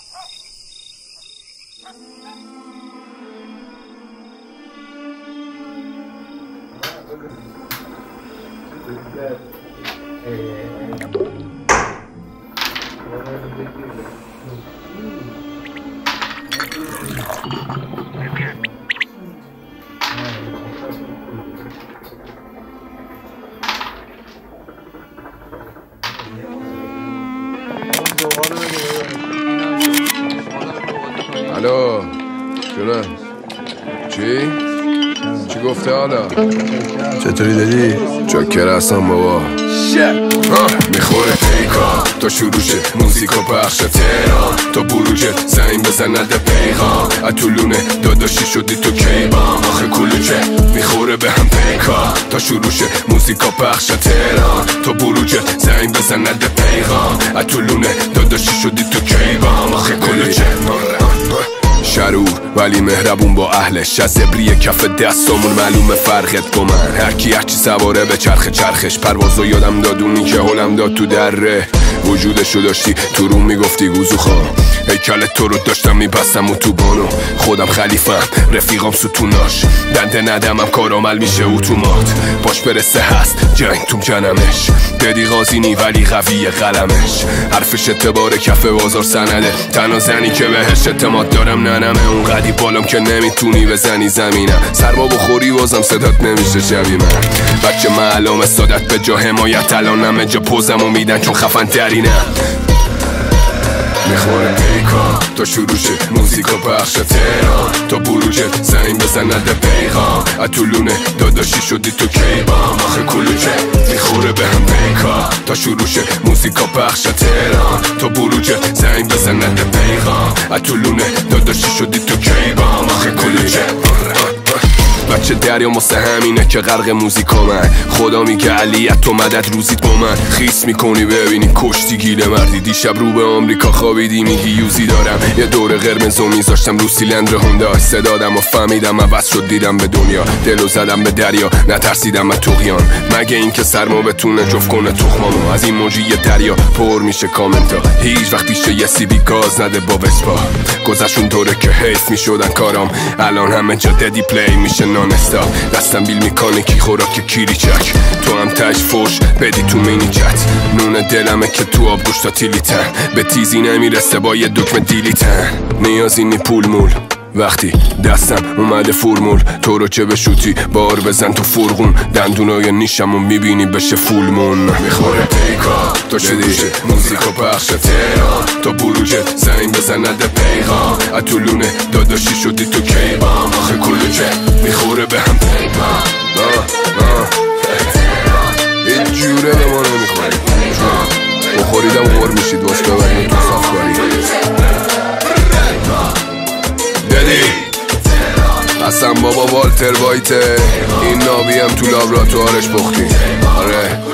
الو جونه چی گفته حالا؟ چطوری دادی؟ چاکر هستم بابا. میخوره پیکا تا شروعش موزیکا پخش تهران تا بروجت زنگ بزنده پیغام اتولونه داداشی شدی تو کیبام آخه کلوچه میخوره به هم پیکا تا شروعش موزیکا پخش تهران تا بروجت زنگ بزنده پیغام اتولونه داداشی شدی تو کیبام آخه کلوچه شرور ولی مهربون با اهلش از ابری کف دستامون معلومه فرقت با من هرکی هرچی سواره به چرخش پروازو یادم دادونی که حلم داد تو دره وجودشو داشتی تو روم میگفتی گوزو خواه هیکل تو رو داشتم میبستم و تو بانو خودم خلیفم رفیقام ستوناش دنده ندمم کارامل میشه اتومات باش برسه هست جنگ تو جنمش ددی غازینی ولی قوی قلمش حرفش اعتبار کف بازار سنده تنها زنی که بهش اعتماد دارم ننمه اون قدی بالام که نمیتونی بزنی زمینم سرما بخوری بازم صدات نمیشه شبیه من بچه معلوم استادت به جا حمایت الان همه جا پوزمو میدن چون خفن ترینم میخوره پیکا تا شروعش موزیکا پخش تهران تا بروجت زنگ بزنده پیغام اتولونه داداشی شدی تو کیبام آخه کلوچه میخوره به هم پیکا تا شروعش موزیکا پخش تهران تا بروجت زنگ بزنده پیغام اتولونه داداشی شدی تو کیبام آخه کلوچه بچه دریا واسه همینه که غرق موزیکا من خدا میگه علیت تو مدد روزیت با من خیس میکنی ببینی کشتی گیله مردی دیشب رو به آمریکا خوابیدی میگی یوزی دارم یه دور قرمزو میذاشتم رو سیلندر هوندا صدادم و فهمیدم عوض شد دیدم به دنیا دلو زدم به دریا نترسیدم از طغیان مگه این که سرما بتونه جفت کنه تخمامو از این موجی دریا پر میشه کامنتا هیچ وقت پیش یه سی بی گاز نده با وسپا گذشون دوره که حیف میشدن کارام الان همه جا ددی پلی میشه نانستا دستم بیل میکانیکی خوراک کیریچک تو هم تش فوش بدی تو مینی چت نون دلمه که تو آب گوشتا تیلیتن به تیزی نمیرسه با یه دکمه دیلیتن نیازی نی پول مول وقتی دستم اومده فرمول تو رو چه بشوتی بار بزن تو فرغون دندونای نیشم و میبینی بشه فولمون میخوره پیکا تا شدیشه موزیکا پخش تهران تا بروجت زنگ بزنده پیغام اتولونه داداشی شدی تو کیبام آخه کلوچه میخوره به هم پیغام هیچ جوره به ما نمیخوری بخوریدم غور میشید واسه ببرین تو صافکاری ددی حسن بابا والتر وایته این ناوی هم تو لابراتوارش بختی آره